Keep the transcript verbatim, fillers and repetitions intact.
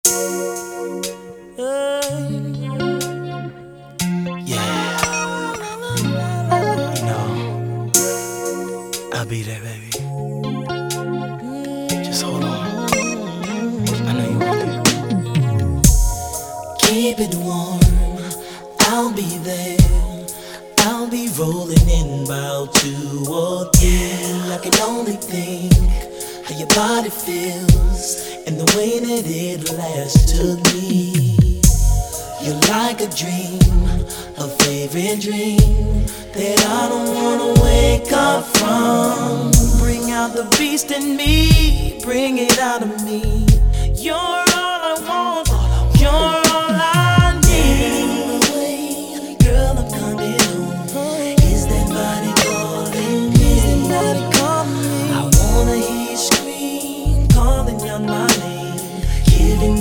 Yeah, you know, I'll be there, baby. Just hold on. I know you want it. Keep it warm, I'll be there. I'll be rolling in about two or three. I can only think how your body feels and the way that it last took me. You're like a dream, a favorite dream that I don't wanna wake up from. Bring out the beast in me, bring it out of me. You're